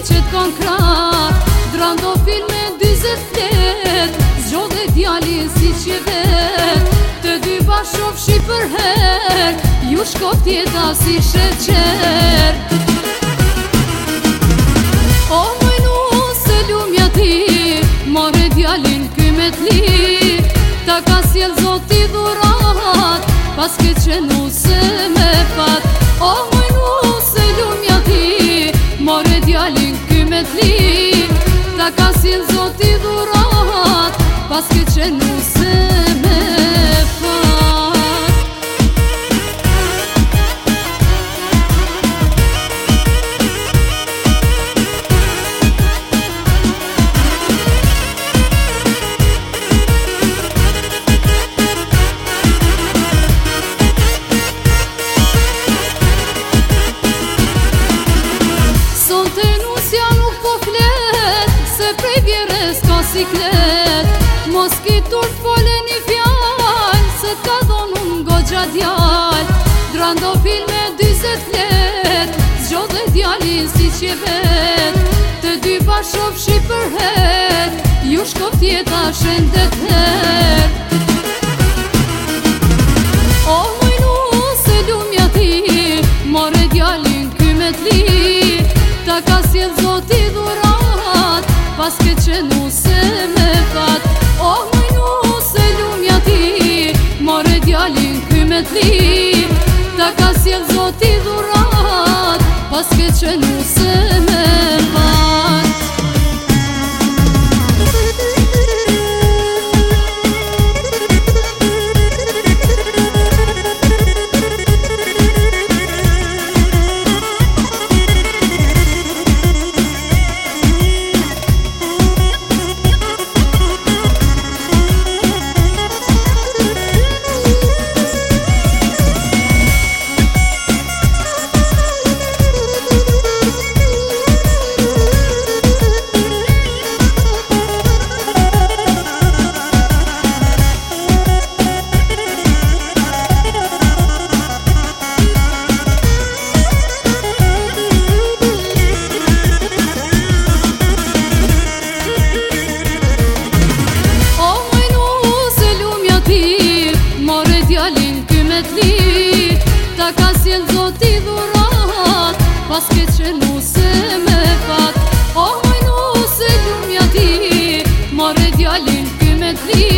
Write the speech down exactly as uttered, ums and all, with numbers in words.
që t'kon krat, drando filme dyzet flet, zgjodhe djalin si që vet, të dy bashkov shi për her, ju shkop tjeta si sheqer. O mojnu se lumja ti, more djalin ky me t'li, ta ka sjell Zoti dhurat, pas ke qenu se me fat. O mojnu se lumja ti, more djalin ky me t'li, ta ka sjell Zoti dhurat, pas ke qenu se me fat. Mos ki tur fole një fjall, se t'ka dhonun goxha djall, drando filme dyzet flet, zgjodhe djalin si që vet, të dy bashkov shi për het, ju shkop tjeta shendet her. O mojnu se lumja ti, more djalin ky me t'li, ta ka sjell Zoti dhurat, pas ke qenu se me fat. O mojnu se lumja ti, more djalin ky me t'li, ta ka sjell Zoti dhurat, pas ke qenu se me fat. Ta ka sjell Zoti dhurat, pas ke qenu se me fat. O mojnu se lumja ti, more djalin ky me t'li,